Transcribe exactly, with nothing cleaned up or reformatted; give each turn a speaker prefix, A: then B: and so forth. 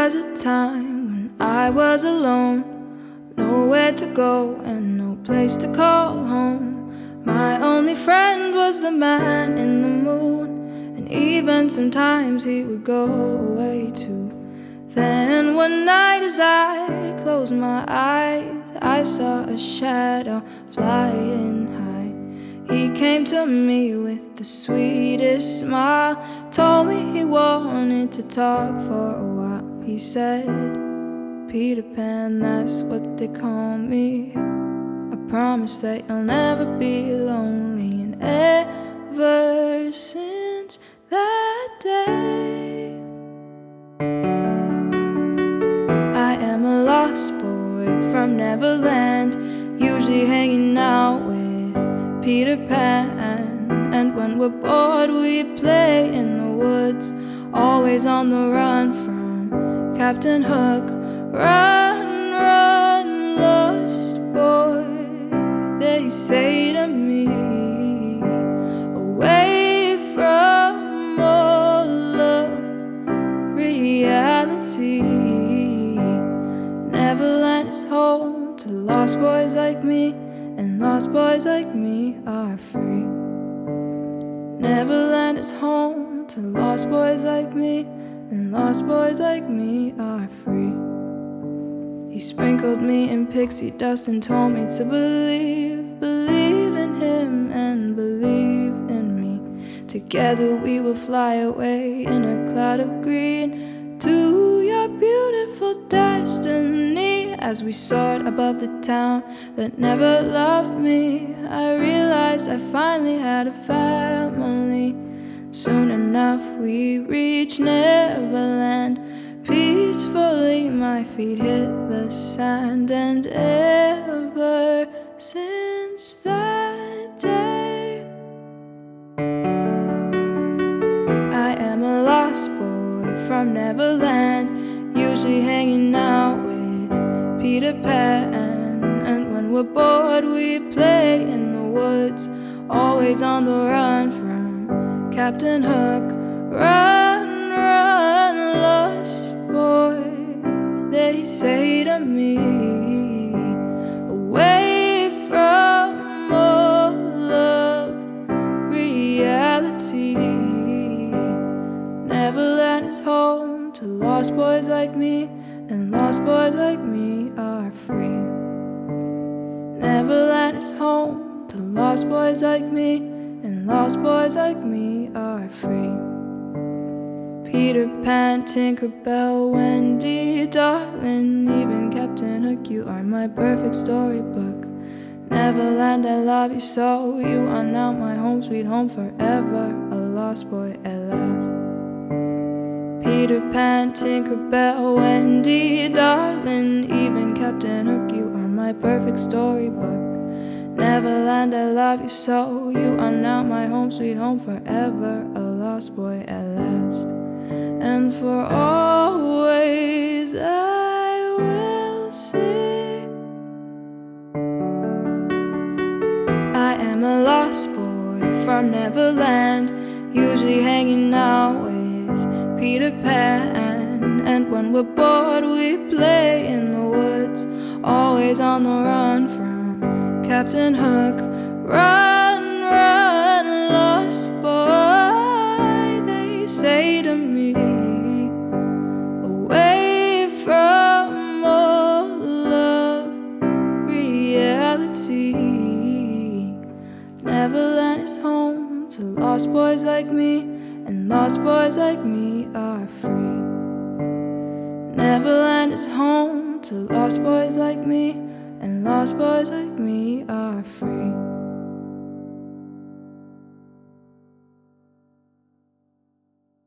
A: was a time when I was alone, nowhere to go and no place to call home. My only friend was the man in the moon, and even sometimes he would go away too. Then one night as I closed my eyes, I saw a shadow flying high. He came to me with the sweetest smile, told me he wanted to talk for a while. He said, "Peter Pan, that's what they call me. I promise that you'll never be lonely." And ever since that day, I am a lost boy from Neverland, usually hanging out with Peter Pan. And when we're bored we play in the woods, always on the run from Captain Hook. Run, run, lost boy, they say to me, away from all of reality. Neverland is home to lost boys like me, and lost boys like me are free. Neverland is home to lost boys like me, and lost boys like me are free. He sprinkled me in pixie dust and told me to believe, believe in him and believe in me. Together we will fly away in a cloud of green to your beautiful destiny. As we soared above the town that never loved me, I realized I finally had a family. Soon enough we reached Neverland. Peacefully my feet hit the sand, and ever since that day, I am a lost boy from Neverland, usually hanging out with Peter Pan. And when we're bored we play in the woods, always on the run from Captain Hook. Run, run, lost boy, they say to me, away from all of reality. Neverland is home to lost boys like me, and lost boys like me are free. Neverland is home to lost boys like me, and lost boys like me are free. Peter Pan, Tinker Bell, Wendy, darling, even Captain Hook, you are my perfect storybook. Neverland, I love you so, you are now my home sweet home forever, a lost boy at last. Peter Pan, Tinker Bell, Wendy, darling, even Captain Hook, you are my perfect storybook. Neverland, I love you so, you are now my home sweet home forever, a lost boy at last. And for always I will sing, I am a lost boy from Neverland, usually hanging out with Peter Pan. And when we're bored we play in the woods, always on the run from Captain Hook. Run, run, lost boy, they say to me, away from all of reality. Neverland is home to lost boys like me, and lost boys like me are free. Neverland is home to lost boys like me, and lost boys like me are free.